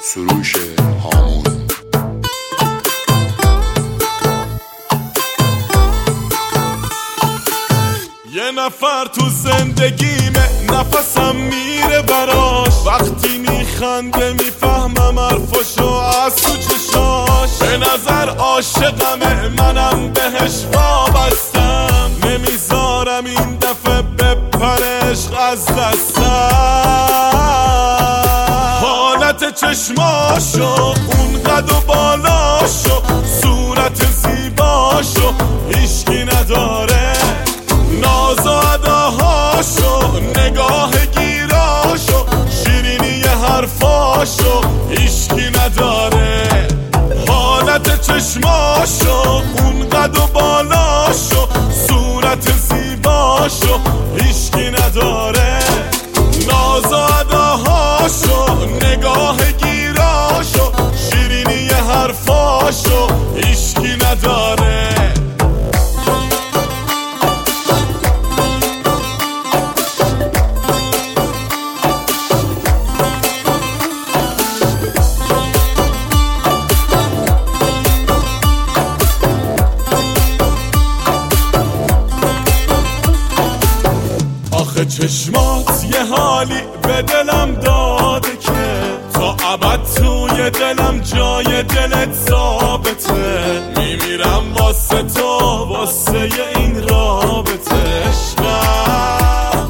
سروش هامون. یه نفر تو زندگیمه، نفسم میره براش، وقتی میخنده میفهمم حرفاشو از تو چشاش. به نظر عاشقمه، منم بهش وابستم، نمیذارم این دفعه بپره عشق از دستم. حالت چشماشو، اون قد و بالاشو، صورت زیباشو هیچکی نداره، ناز و اداهاشو، نگاه گیراشو، شیرینی حرفاشو هیچکی نداره. حالت چشماشو، اون قد و بالاشو، صورت زیباشو هیچکی نداره، ناز و اداهاشو، نگاه گیراشو، شیرینی حرفاشو هیچکی نداره. آخه چشمات یه حالی به دلم داده که تا ابد توی دلم جای دلت ثابته. میمیرم واسه تو، واسه این رابطه. عشقم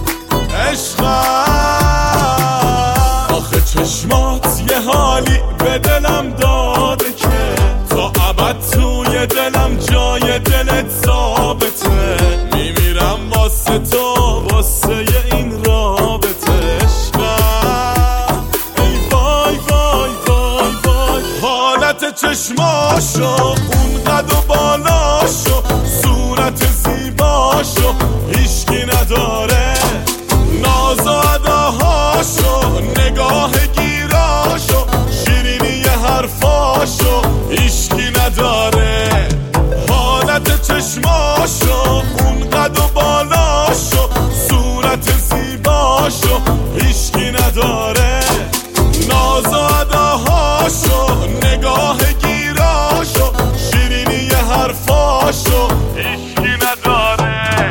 عشقم، آخه چشمات یه حالی به دلم داده که تا ابد توی دلم جای دلت ثابته. میمیرم واسه تو، واسه این رابطه. عشقم ای وای وای وای وای. حالت چشماشو، اون قد و بالاشو، صورت زیباشو هیچکی نداره، ناز و اداهاشو، نگاه گیراشو، شیرینی حرفاشو هیچکی نداره. حالت چشماشو، اون قد و بالاشو، صورت زیباشو هیچکی نداره، ناز و اداهاشو، نگاه گیراشو، شیرینی حرفاشو هیچکی نداره.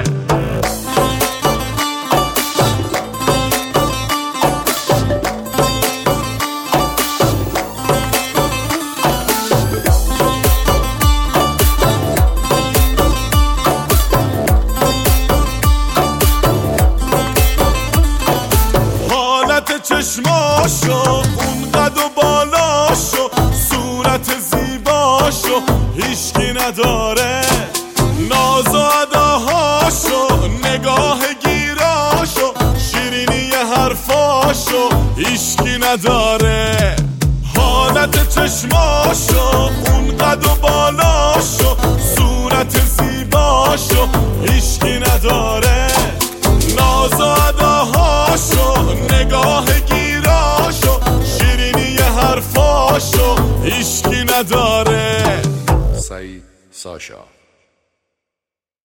چشماشو، اون قد و بالاشو، صورت زیباشو هیچکی نداره، ناز و اداهاشو، نگاه گیراشو، شیرینی حرفاشو هیچکی نداره. حالت چشماشو، اون قد و بالاشو، صورت زیباشو هیچکی نداره، ناز و اداهاشو، نگاه گیراشو، شیرینی حرفاشو هیچکی نداره. سعید ساشا.